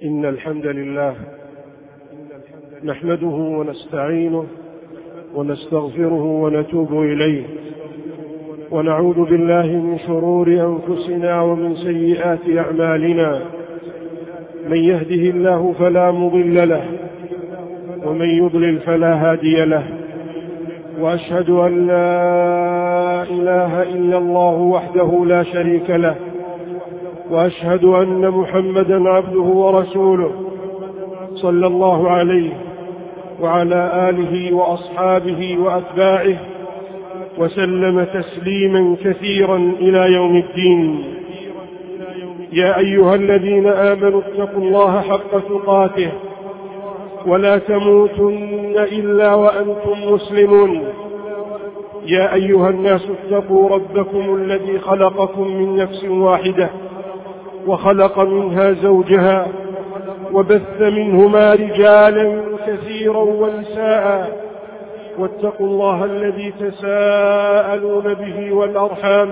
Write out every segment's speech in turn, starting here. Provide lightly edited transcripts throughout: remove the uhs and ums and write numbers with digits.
إن الحمد لله نحمده ونستعينه ونستغفره ونتوب إليه، ونعوذ بالله من شرور أنفسنا ومن سيئات أعمالنا. من يهده الله فلا مضل له، ومن يضلل فلا هادي له. وأشهد أن لا إله إلا الله وحده لا شريك له، وأشهد أن محمدا عبده ورسوله صلى الله عليه وعلى آله وأصحابه وأتباعه وسلم تسليما كثيرا إلى يوم الدين. يا أيها الذين آمنوا اتقوا الله حق تقاته ولا تموتن إلا وأنتم مسلمون. يا أيها الناس اتقوا ربكم الذي خلقكم من نفس واحدة وخلق منها زوجها وبث منهما رجالا كثيرا ونساء، واتقوا الله الذي تساءلون به والأرحام،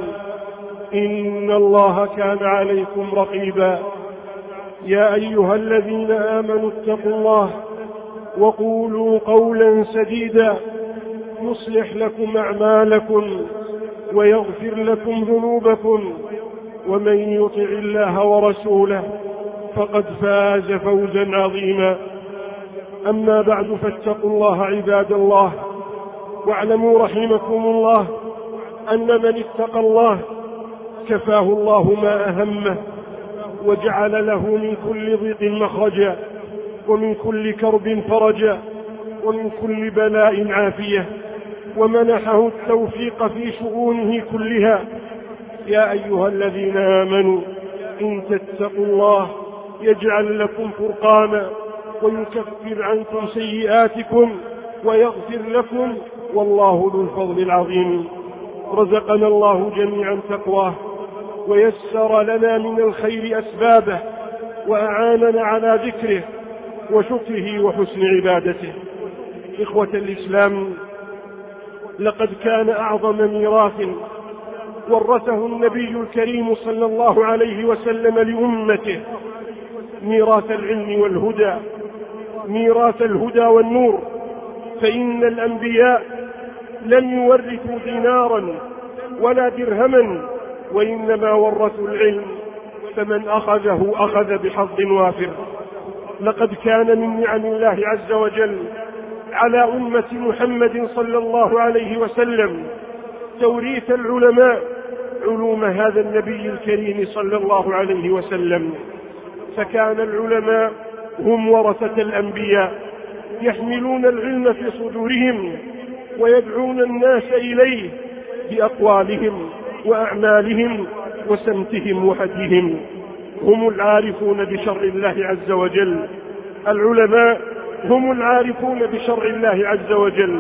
إن الله كان عليكم رقيبا. يا أيها الذين آمنوا اتقوا الله وقولوا قولا سديدا يصلح لكم أعمالكم ويغفر لكم ذنوبكم، ومن يطع الله ورسوله فقد فاز فوزا عظيما. أما بعد، فاتقوا الله عباد الله، واعلموا رحمكم الله أن من اتقى الله كفاه الله ما أهمه، وجعل له من كل ضيق مخرجا، ومن كل كرب فرجا، ومن كل بلاء عافية، ومنحه التوفيق في شؤونه كلها. يا أيها الذين آمنوا إن تتقوا الله يجعل لكم فرقانا ويكفر عنكم سيئاتكم ويغفر لكم، والله ذو الفضل العظيم. رزقنا الله جميعا تقواه، ويسر لنا من الخير أسبابه، وأعاننا على ذكره وشكره وحسن عبادته. إخوة الإسلام، لقد كان أعظم ميراث ورثه النبي الكريم صلى الله عليه وسلم لأمته ميراث العلم والهدى، ميراث الهدى والنور. فإن الأنبياء لم يورثوا دينارا ولا درهما، وإنما ورثوا العلم، فمن أخذه أخذ بحظ وافر. لقد كان من نعم الله عز وجل على أمة محمد صلى الله عليه وسلم توريث العلماء علوم هذا النبي الكريم صلى الله عليه وسلم. فكان العلماء هم ورثة الأنبياء، يحملون العلم في صدورهم ويدعون الناس إليه بأقوالهم وأعمالهم وسمتهم وهديهم. هم العارفون بشرع الله عز وجل. العلماء هم العارفون بشرع الله عز وجل،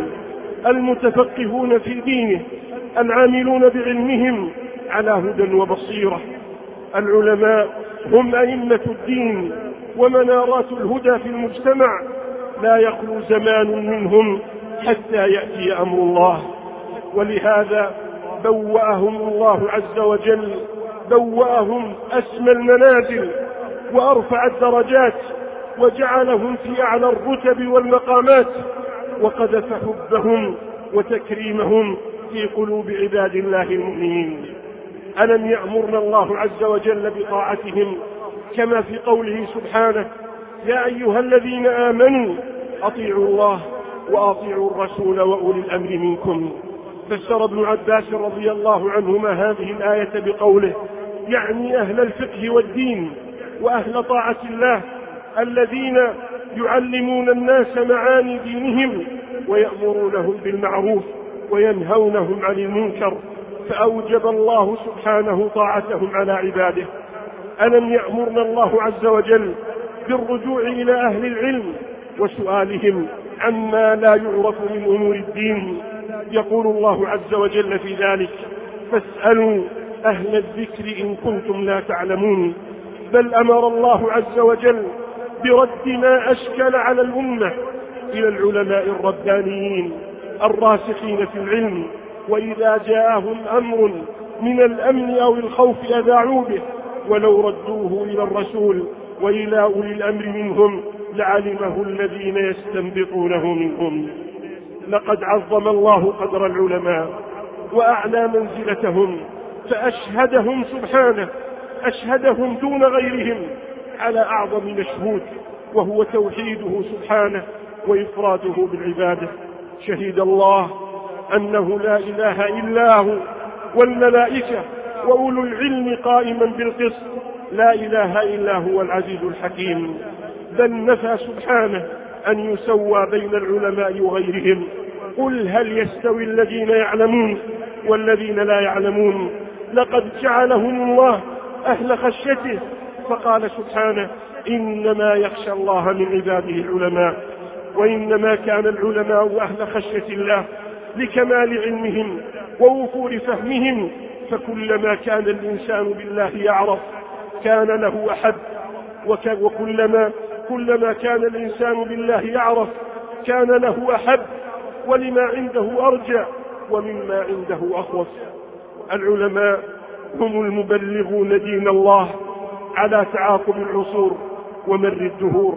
المتفقهون في دينه، العاملون بعلمهم على هدى وبصيرة. العلماء هم أئمة الدين ومنارات الهدى في المجتمع، لا يخلو زمان منهم حتى يأتي أمر الله. ولهذا بوأهم الله عز وجل، بوأهم أسمى المنازل وأرفع الدرجات، وجعلهم في أعلى الرتب والمقامات، وقذف حبهم وتكريمهم في قلوب عباد الله المؤمنين. ألم يأمرنا الله عز وجل بطاعتهم كما في قوله سبحانه: يا أيها الذين آمنوا أطيعوا الله وأطيعوا الرسول وأولي الأمر منكم. فسر ابن عباس رضي الله عنهما هذه الآية بقوله: يعني أهل الفقه والدين وأهل طاعة الله الذين يعلمون الناس معاني دينهم ويأمرونهم بالمعروف وينهونهم عن المنكر، فأوجب الله سبحانه طاعتهم على عباده. ألم يأمرنا الله عز وجل بالرجوع إلى أهل العلم وسؤالهم عما لا يعرف من أمور الدين؟ يقول الله عز وجل في ذلك: فاسألوا أهل الذكر إن كنتم لا تعلمون. بل أمر الله عز وجل برد ما أشكل على الأمة إلى العلماء الربانيين الراسخين في العلم، وإذا جاءهم أمر من الأمن أو الخوف أذاعوا به، ولو ردوه إلى الرسول وإلى أولي الأمر منهم لعلمه الذين يستنبطونه منهم. لقد عظم الله قدر العلماء وأعلى منزلتهم، فأشهدهم سبحانه، أشهدهم دون غيرهم على أعظم مشهود، وهو توحيده سبحانه وإفراده بالعبادة. شهد الله أنه لا إله إلا هو والملائكة وأولو العلم قائما بالقسط، لا إله إلا هو العزيز الحكيم. بل نفى سبحانه أن يسوى بين العلماء وغيرهم. قل هل يستوي الذين يعلمون والذين لا يعلمون؟ لقد جعلهم الله أهل خشيته، فقال سبحانه إنما يخشى الله من عباده العلماء. وإنما كان العلماء أهل خشية الله لكمال علمهم ووفور فهمهم، فكلما كان الإنسان بالله يعرف كان له أحب، كلما كان الإنسان بالله يعرف كان له أحب، ولما عنده أرجى ومما عنده أخوف. العلماء هم المبلغون دين الله على تعاقب العصور ومر الدهور.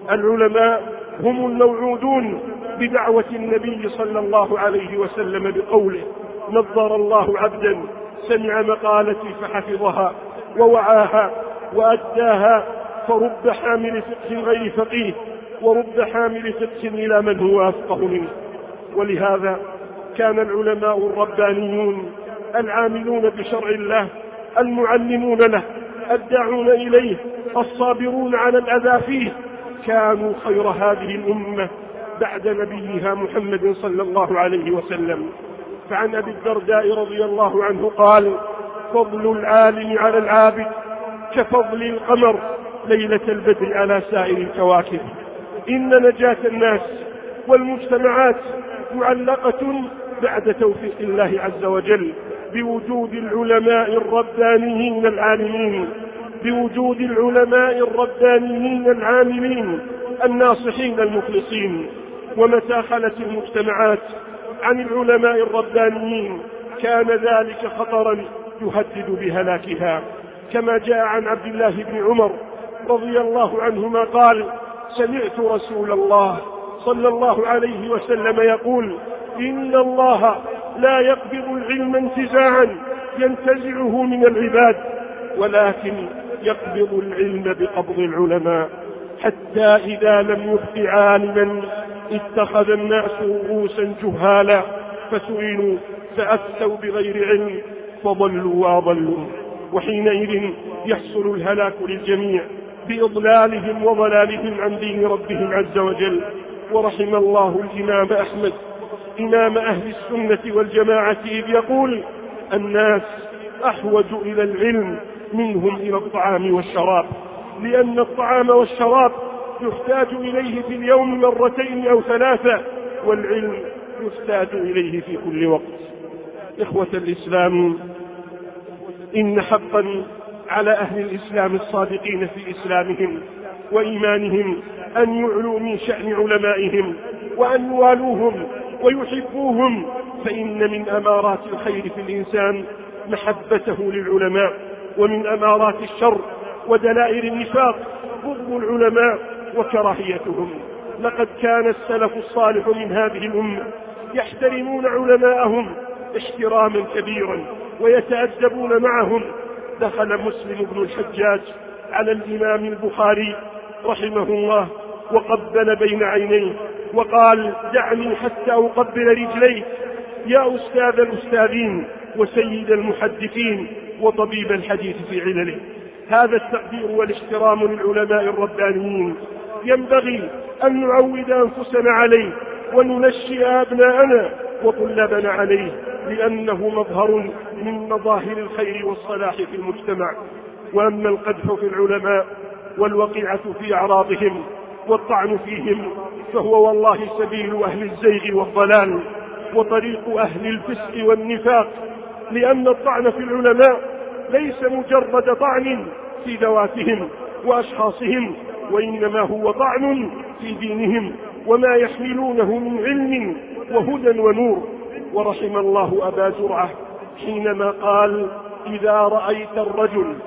العلماء هم الموعودون بدعوة النبي صلى الله عليه وسلم بقوله نظر الله عبدا سمع مقالتي فحفظها ووعاها وأداها، فرب حامل فقه غير فقيه ورب حامل فقه إلى من هو أفقه منه. ولهذا كان العلماء الربانيون العاملون بشرع الله المعلمون له الداعون إليه الصابرون على الأذى فيه كانوا خير هذه الأمة بعد نبيها محمد صلى الله عليه وسلم. فعن أبي الدرداء رضي الله عنه قال فضل العالم على العابد كفضل القمر ليلة البدر على سائر الكواكب. إن نجاة الناس والمجتمعات معلقة بعد توفيق الله عز وجل بوجود العلماء الربانيين العالمين، بوجود العلماء الربانيين العاملين الناصحين المخلصين. ومتى خلت المجتمعات عن العلماء الربانيين كان ذلك خطرا يهدد بهلاكها، كما جاء عن عبد الله بن عمر رضي الله عنهما قال سمعت رسول الله صلى الله عليه وسلم يقول إن الله لا يقبض العلم انتزاعا ينتزعه من العباد، ولكن يقبض العلم بقبض العلماء، حتى إذا لم يبق عالما اتخذ الناس رؤوسا جهالا فسئلوا فأفتوا بغير علم فضلوا وأضلوا. وحينئذ يحصل الهلاك للجميع بإضلالهم وضلالهم عن دين ربهم عز وجل. ورحم الله الإمام أحمد إمام أهل السنة والجماعة إذ يقول الناس أحوج إلى العلم منهم إلى الطعام والشراب، لأن الطعام والشراب يحتاج إليه في اليوم مرتين أو ثلاثة، والعلم يحتاج إليه في كل وقت. إخوة الإسلام، إن حقا على أهل الإسلام الصادقين في إسلامهم وإيمانهم أن يعلوا من شأن علمائهم وأن يوالوهم ويحبوهم، فإن من أمارات الخير في الإنسان محبته للعلماء، ومن أمارات الشر ودلائل النفاق بغض العلماء وكراهيتهم. لقد كان السلف الصالح من هذه الأمة يحترمون علماءهم احتراما كبيرا ويتأدبون معهم. دخل مسلم بن الحجاج على الإمام البخاري رحمه الله وقبل بين عينيه وقال دعني حتى أقبل رجليه يا أستاذ الأستاذين وسيد المحدثين وطبيب الحديث في علله. هذا التقدير والاحترام للعلماء الربانيين ينبغي أن نعود أنفسنا عليه وننشئ أبناءنا وطلابنا عليه، لأنه مظهر من مظاهر الخير والصلاح في المجتمع. وأما القدح في العلماء والوقيعة في أعراضهم والطعن فيهم فهو والله سبيل أهل الزيغ والضلال وطريق أهل الفسق والنفاق، لأن الطعن في العلماء ليس مجرد طعن في ذواتهم وأشخاصهم، وإنما هو طعن في دينهم وما يحملونه من علم وهدى ونور. ورحم الله أبا زرعة حينما قال إذا رأيت الرجل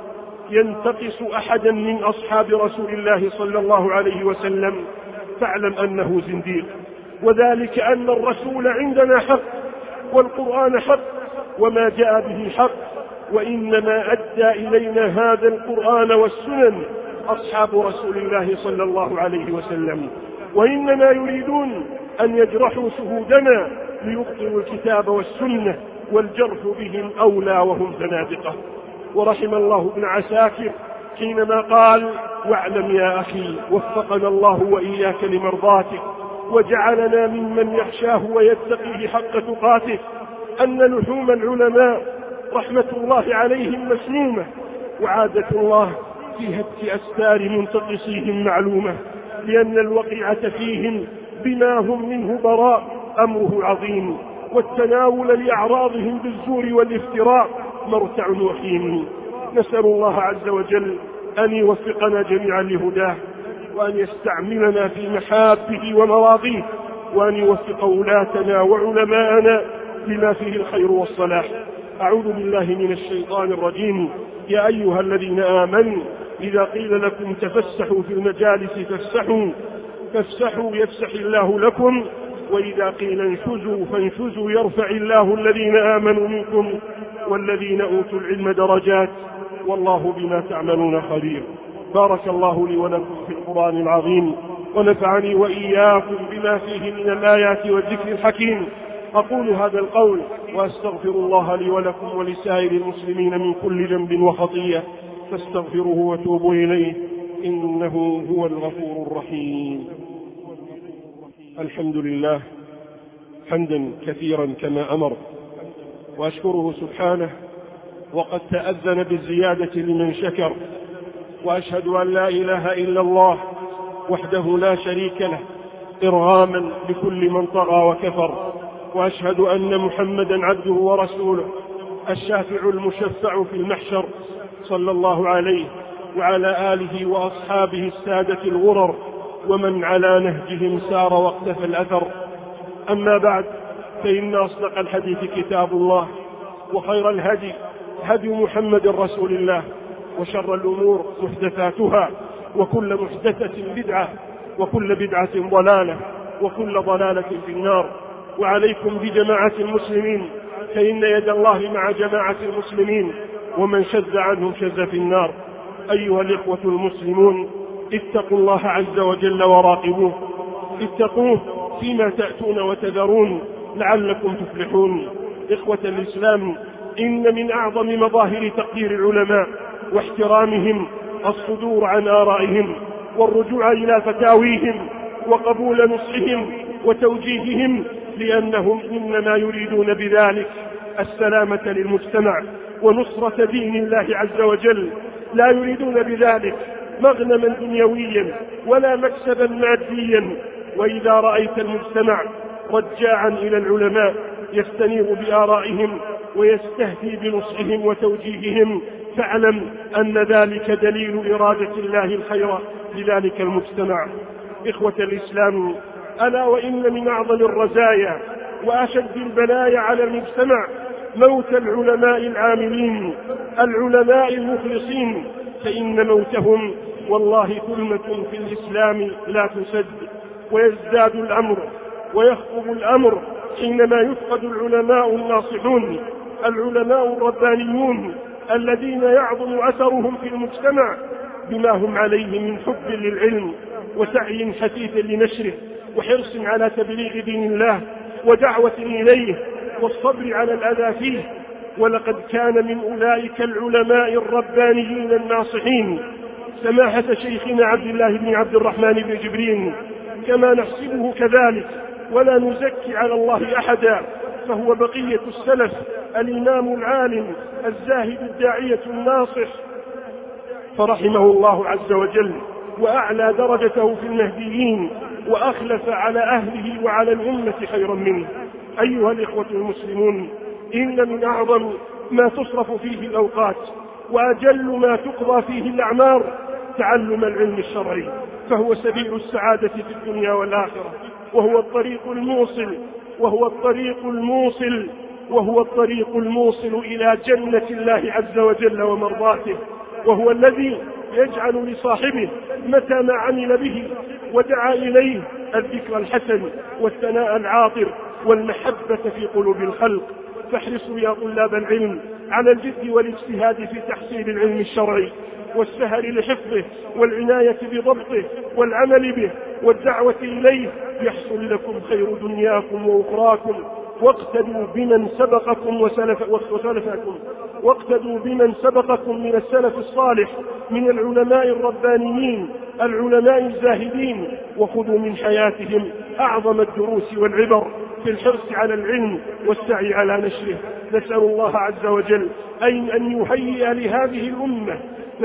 ينتقص أحدا من أصحاب رسول الله صلى الله عليه وسلم فاعلم أنه زنديق. وذلك أن الرسول عندنا حق، والقرآن حق، وما جاء به حق، وإنما أدى إلينا هذا القرآن والسنن أصحاب رسول الله صلى الله عليه وسلم، وإنما يريدون أن يجرحوا شهودنا ليبطلوا الكتاب والسنة، والجرح بهم أولى وهم زنادقة. ورحم الله ابن عساكر حينما قال: واعلم يا أخي وفقنا الله وإياك لمرضاتك وجعلنا ممن يخشاه ويتقيه حق تقاته، أن لحوم العلماء رحمة الله عليهم مسمومة، وعادة الله في هتك أستار منتقصيهم معلومة، لأن الوقيعة فيهم بما هم منه براء أمره عظيم، والتناول لأعراضهم بالزور والافتراء مرتع وخيم. نسأل الله عز وجل أن يوفقنا جميعا لهداه، وأن يستعملنا في محابه ومراضيه، وأن يوفق ولاتنا وعلماءنا لما فيه الخير والصلاح. أعوذ بالله من الشيطان الرجيم. يا أيها الذين آمنوا إذا قيل لكم تفسحوا في المجالس فافسحوا يفسح الله لكم، وإذا قيل انشزوا فانشزوا يرفع الله الذين آمنوا منكم والذين أوتوا العلم درجات، والله بما تعملون خبير. بارك الله لي ولكم في القرآن العظيم، ونفعني وإياكم بما فيه من الآيات والذكر الحكيم. أقول هذا القول وأستغفر الله لي ولكم ولسائر المسلمين من كل ذنب وخطيئة، فاستغفروه وتوبوا إليه إنه هو الغفور الرحيم. الحمد لله حمدا كثيرا كما أمر، وأشكره سبحانه وقد تأذن بالزيادة لمن شكر، وأشهد أن لا إله إلا الله وحده لا شريك له إرغاما لكل من طغى وكفر، وأشهد أن محمدا عبده ورسوله الشافع المشفع في المحشر، صلى الله عليه وعلى آله وأصحابه السادة الغرر ومن على نهجهم سار واقتفى الأثر. أما بعد، فإن أصدق الحديث كتاب الله، وخير الهدي هدي محمد رسول الله، وشر الأمور محدثاتها، وكل محدثة بدعة، وكل بدعة ضلالة، وكل ضلالة في النار. وعليكم بجماعة المسلمين، فإن يد الله مع جماعة المسلمين، ومن شذ عنهم شذ في النار. أيها الإخوة المسلمون، اتقوا الله عز وجل وراقبوه، اتقوه فيما تأتون وتذرون لعلكم تفلحون. إخوة الإسلام، إن من أعظم مظاهر تقدير العلماء واحترامهم الصدور عن آرائهم، والرجوع إلى فتاويهم، وقبول نصحهم وتوجيههم، لأنهم إنما يريدون بذلك السلامة للمجتمع ونصرة دين الله عز وجل، لا يريدون بذلك مغنما دنيويا ولا مكسبا ماديا. وإذا رأيت المجتمع رجاعا إلى العلماء يستنير بآرائهم ويستهدي بنصحهم وتوجيههم، فاعلم أن ذلك دليل إرادة الله الخير لذلك المجتمع. إخوة الإسلام، ألا وإن من أعظم الرزايا وأشد البلايا على المجتمع موت العلماء العاملين، العلماء المخلصين، فإن موتهم والله ثلمة في الإسلام لا تسد. ويزداد الأمر ويخطب الأمر حينما يفقد العلماء الناصحون، العلماء الربانيون الذين يعظم أثرهم في المجتمع بما هم عليه من حب للعلم وسعي حثيث لنشره وحرص على تبليغ دين الله ودعوة إليه والصبر على الأذى فيه. ولقد كان من أولئك العلماء الربانيين الناصحين سماحة شيخنا عبد الله بن عبد الرحمن بن جبرين، كما نحسبه كذلك ولا نزكي على الله أحدا، فهو بقية السلف، الإمام العالم الزاهد الداعية الناصح، فرحمه الله عز وجل وأعلى درجته في المهديين، وأخلف على أهله وعلى الأمة خيرا منه. أيها الإخوة المسلمون، إن من أعظم ما تصرف فيه الأوقات وأجل ما تقضى فيه الأعمار تعلم العلم الشرعي، فهو سبيل السعادة في الدنيا والآخرة، وهو الطريق الموصل إلى جنة الله عز وجل ومرضاته. وهو الذي يجعل لصاحبه متى ما عمل به ودعا إليه الذكر الحسن والثناء العاطر والمحبة في قلوب الخلق. فاحرصوا يا طلاب العلم على الجد والاجتهاد في تحصيل العلم الشرعي والسهر لحفظه والعناية بضبطه والعمل به والدعوة إليه، يحصل لكم خير دنياكم وأخراكم. واقتدوا بمن سبقكم واقتدوا بمن سبقكم من السلف الصالح من العلماء الربانيين العلماء الزاهدين، وخذوا من حياتهم أعظم الدروس والعبر في الحرص على العلم والسعي على نشره. نسأل الله عز وجل أن يهيئ لهذه الأمة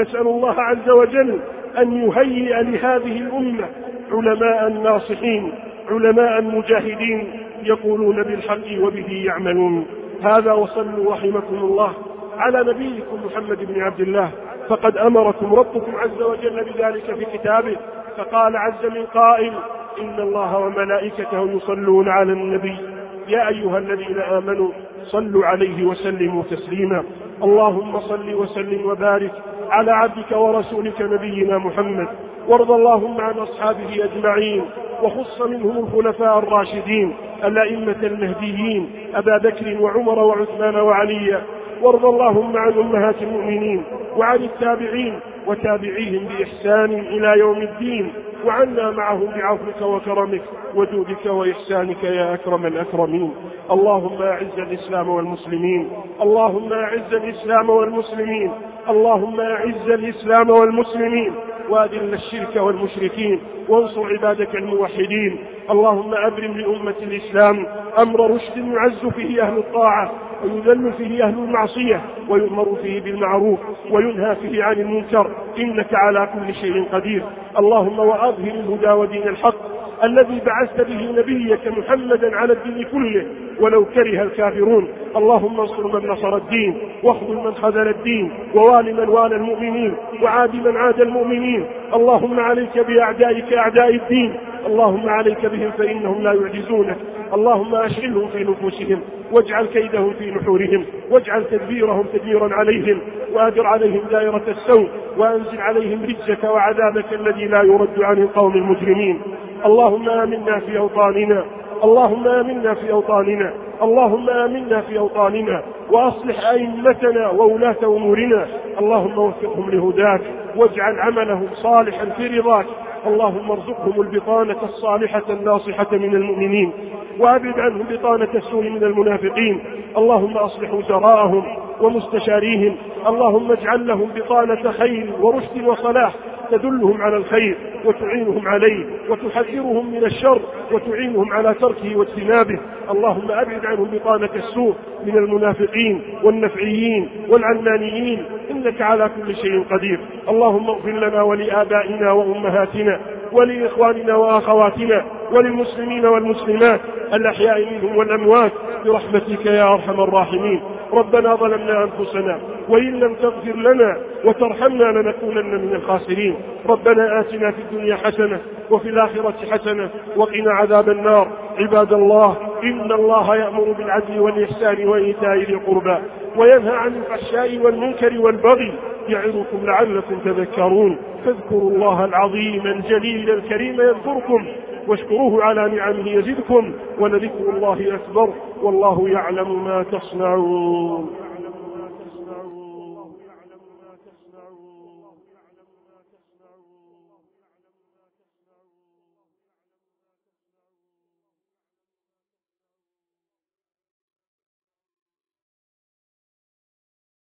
لهذه الأمة علماء ناصحين، علماء مجاهدين يقولون بالحق وبه يعملون. هذا، وصلوا رحمكم الله على نبيكم محمد بن عبد الله، فقد أمركم ربكم عز وجل بذلك في كتابه، فقال عز من قائل: إن الله وملائكته يصلون على النبي يا أيها الذين آمنوا صلوا عليه وسلموا تسليما. اللهم صل وسلم وبارك على عبدك ورسولك نبينا محمد، وارض اللهم عن أصحابه أجمعين، وخص منهم الخلفاء الراشدين الأئمة المهديين أبا بكر وعمر وعثمان وعلي، وارض اللهم عن أمهات المؤمنين وعن التابعين وتابعيهم بإحسان إلى يوم الدين، وعنا معهم بعفوك وكرمك وجودك وإحسانك يا أكرم الأكرمين. اللهم أعز الإسلام والمسلمين، اللهم أعز الإسلام والمسلمين، اللهم أعز الإسلام والمسلمين، وأذل الشرك والمشركين، وانصر عبادك الموحدين. اللهم أبرم لأمة الإسلام أمر رشد يعز فيه أهل الطاعة ويذل فيه أهل المعصية، ويؤمر فيه بالمعروف وينهى فيه عن المنكر، إنك على كل شيء قدير. اللهم وأظهر الهدى ودين الحق الذي بعثت به نبيك محمدا على الدين كله ولو كره الكافرون. اللهم انصر من نصر الدين، واخذل من خذل الدين، ووال من والى المؤمنين، وعاد من عاد المؤمنين. اللهم عليك بأعدائك أعداء الدين، اللهم عليك بهم فإنهم لا يعجزونك. اللهم أشغلهم في نفوسهم، واجعل كيدهم في نحورهم، واجعل تدبيرهم تدميرا عليهم، وأدر عليهم دائرة السوء، وأنزل عليهم رجك وعذابك الذي لا يرد عن القوم المجرمين. اللهم آمنا في أوطاننا، اللهم آمنا في أوطاننا، اللهم آمنا في أوطاننا، وأصلح أئمتنا وولاة أمورنا. اللهم وفقهم لهداك، واجعل عملهم صالحا في رضاك. اللهم ارزقهم البطانة الصالحة الناصحة من المؤمنين، وأبعد عنهم بطانة السوء من المنافقين. اللهم أصلح وزراءهم ومستشاريهم، اللهم اجعل لهم بطانة خير ورشد وصلاح تدلهم على الخير وتعينهم عليه، وتحذرهم من الشر وتعينهم على تركه واجتنابه. اللهم أبعد عنهم بطانة السوء من المنافقين والنفعيين والعلمانيين، إنك على كل شيء قدير. اللهم اغفر لنا ولآبائنا وأمهاتنا ولإخواننا وأخواتنا وللمسلمين والمسلمات الأحياء منهم والأموات برحمتك يا أرحم الراحمين. ربنا ظلمنا أنفسنا، وإن لم تغفر لنا وترحمنا لنكونن من الخاسرين. ربنا آتنا في الدنيا حسنة وفي الآخرة حسنة وقنا عذاب النار. عباد الله، إن الله يأمر بالعدل والإحسان وإيتاء ذي القربى وينهى عن الفحشاء والمنكر والبغي، يعظكم لعلكم تذكرون. فاذكروا الله العظيم الجليل الكريم يذكركم، واشكروه على نعمه يزدكم، ولذكر الله أكبر، والله يعلم ما تصنعون.